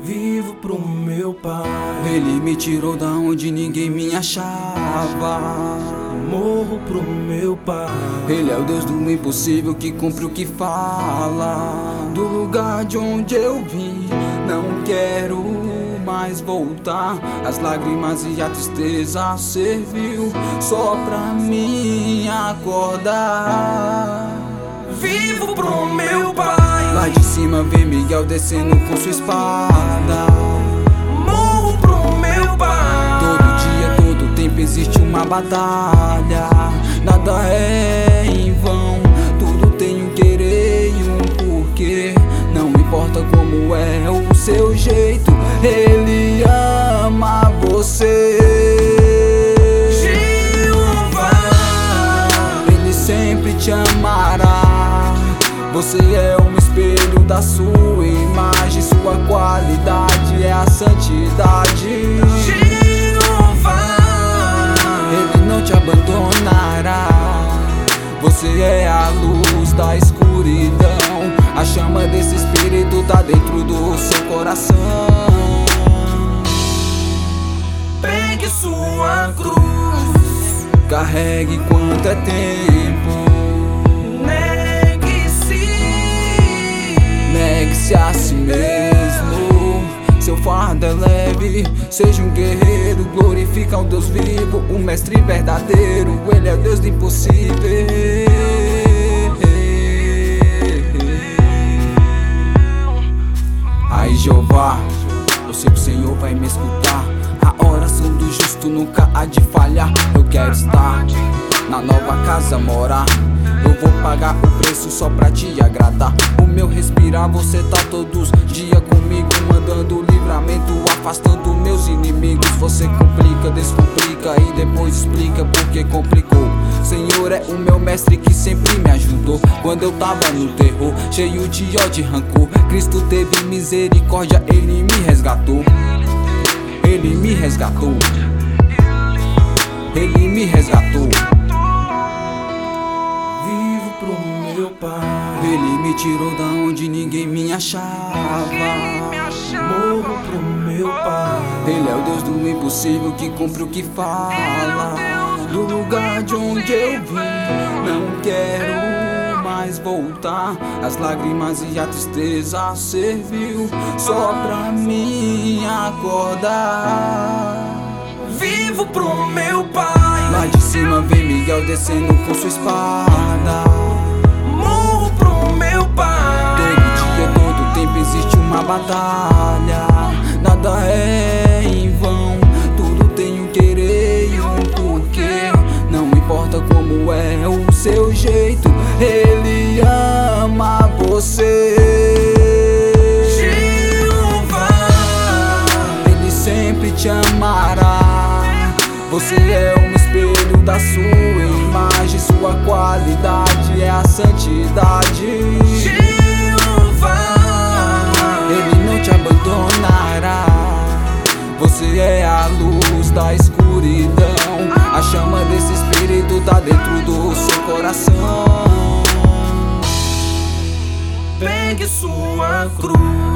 Vivo pro meu Pai. Ele me tirou da onde ninguém me achava. Morro pro meu Pai. Ele é o Deus do impossível que cumpre o que fala. Do lugar de onde eu vim, não quero mais voltar. As lágrimas e a tristeza serviu só pra mim acordar. Vivo pro meu Pai. Lá de cima vem Miguel descendo com sua espada. Morro pro meu Pai. Todo dia, todo tempo existe uma batalha. Nada é em vão, tudo tem um querer e um porquê. Não importa como é o seu jeito, Ele ama você. Jeová, Ele sempre te amará. Você é um espelho da sua imagem. Sua qualidade é a santidade. Jeová, Ele não te abandonará. Você é a luz da escuridão. A chama desse espírito tá dentro do seu coração. pegue sua cruz, Carregue quanto é tempo. Negue-se a si mesmo. Seu fardo é leve, seja um guerreiro. Glorifica o Deus vivo, o mestre verdadeiro. Ele é o Deus do impossível. Aí Jeová, eu sei que o Senhor vai me escutar. A oração do justo nunca há de falhar. Eu quero estar na nova casa morar. Eu vou pagar o preço só pra te agradar. O meu respirar, você tá todos dias comigo, mandando livramento, afastando meus inimigos. Você complica, descomplica e depois explica porque complicou. Senhor é o meu mestre que sempre me ajudou. Quando eu tava no terror, cheio de ódio e rancor, Cristo teve misericórdia, Ele me resgatou. Ele me resgatou. Ele me resgatou. Vivo pro meu Pai. Ele me tirou da onde ninguém me achava. Morro pro meu Pai. Ele é o Deus do impossível que cumpre o que fala. Do lugar de onde eu vim, não quero mais voltar. As lágrimas e a tristeza serviu só pra mim acordar. Vivo pro meu Pai. Lá de cima vem Miguel descendo com sua espada. Morro pro meu Pai. Todo dia, todo tempo existe uma batalha. Nada é em vão, tudo tem um querer e um porquê. Não importa como é o seu jeito, Ele ama você. Jeová, Ele sempre te amará. Você é um espelho da sua imagem. Sua qualidade é a santidade. Jeová, Ele não te abandonará. Você é a luz da escuridão. A chama desse espírito tá dentro do seu coração. pegue sua cruz.